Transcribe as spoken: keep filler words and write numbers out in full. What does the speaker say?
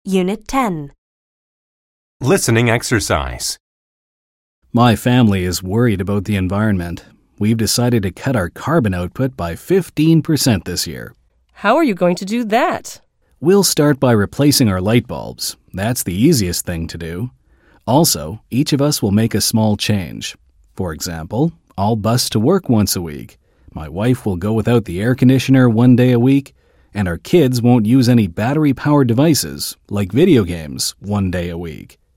Unit ten. Listening exercise. My family is worried about the environment. We've decided to cut our carbon output by fifteen percent this year. How are you going to do that? We'll start by replacing our light bulbs. That's the easiest thing to do. Also, each of us will make a small change. For example, I'll bus to work once a week. My wife will go without the air conditioner one day a week, and our kids won't use any battery-powered devices, like video games, one day a week.